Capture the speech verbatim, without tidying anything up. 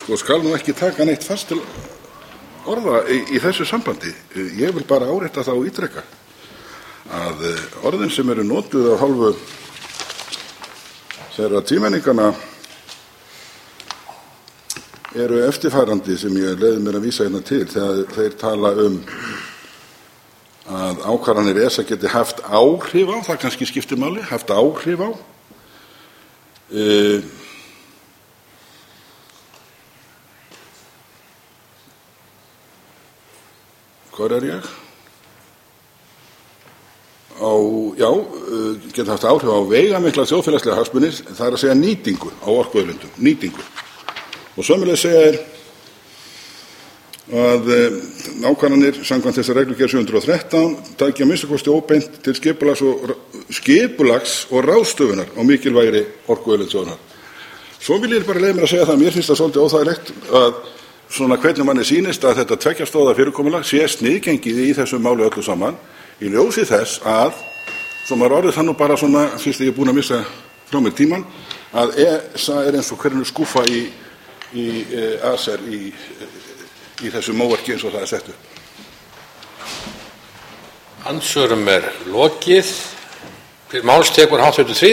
og skal nú ekki taka neitt fast til orða í, í þessu sambandi. Ég vil bara árétta það og ítreka að orðin sem eru notuð af hálfu þeirra tvímenninganna eru eftirfarandi sem ég leyfi mér að vísa hérna til þegar þeir tala um að ákvarðanir ESA geti haft áhrif á, það kannski skiptir máli, haft áhrif á e, hvað er ég? Á, já, geta haft áhrif á veigamikla þjóðfélagslega hagsmuni, það er að segja nýtingu á orkuauðlindum, nýtingu. Og sömuleiðis segja þeir að ákvarðanir samkvæmt þessar reglugerð sjö hundruð og þrettán taki að minnsta kosti óbeint til skipulags og, skipulags og ráðstöfunar á mikilvægri orkuauðlind þjóðarinnar. Svo vil ég bara leyfa mér að segja það að mér finnst það svolítið óþægilegt að svona hvernig manni sýnist að þetta tveggja stóða fyrirkomulag sé sniðgengið í þessu máli öllu saman í ljósi þess að, svo maður orðið það nú bara svona, fyrst ég er búin að missa frá mér tíman, að ESA er eins og hvernig skúfa í, í e, ACER í, í þessu móverki eins og það er sett upp. Andsvörum er lokið. Til máls tekur háttvirtur